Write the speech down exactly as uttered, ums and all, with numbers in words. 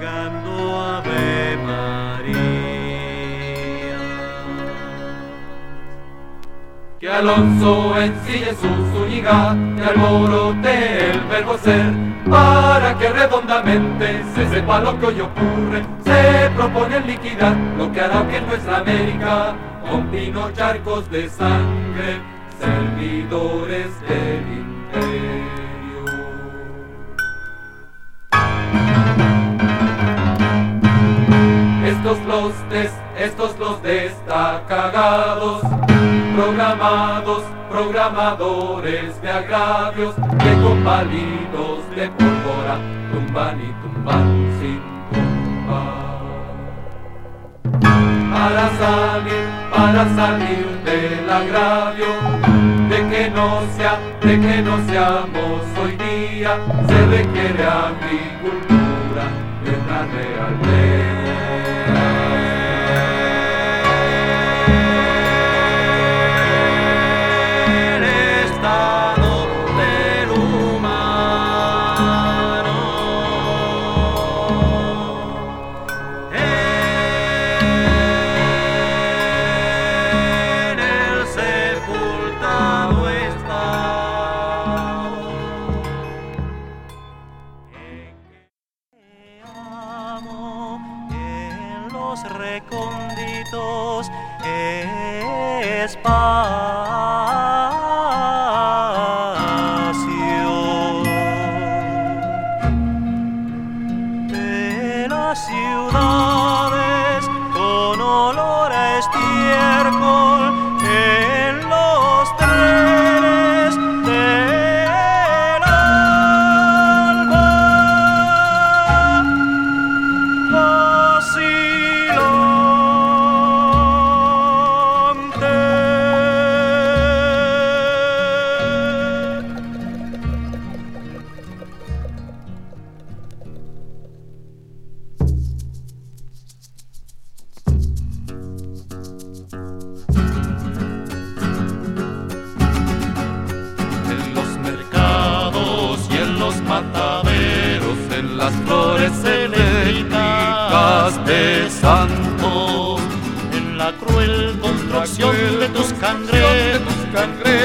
cantando Ave María. Que Alonso ensille su Zúñiga y alborote el verbo ser, para que redondamente se sepa lo que hoy ocurre. Se propone liquidar lo que hará que en nuestra América, con pinos charcos de sangre, servidores del imperio. Estos los des, estos los destacagados, programados, programadores de agravios, que con palitos de pólvora tumban y tumban sin tumbar. Para salir, para salir del agravio, de que no sea, de que no seamos hoy día, se requiere agricultura y una real recónditos espacios de las ciudades con olor a estiércol en los trenes del alba. Mataderos, en las flores eléctricas de santos, en la cruel construcción de tus cangrenos,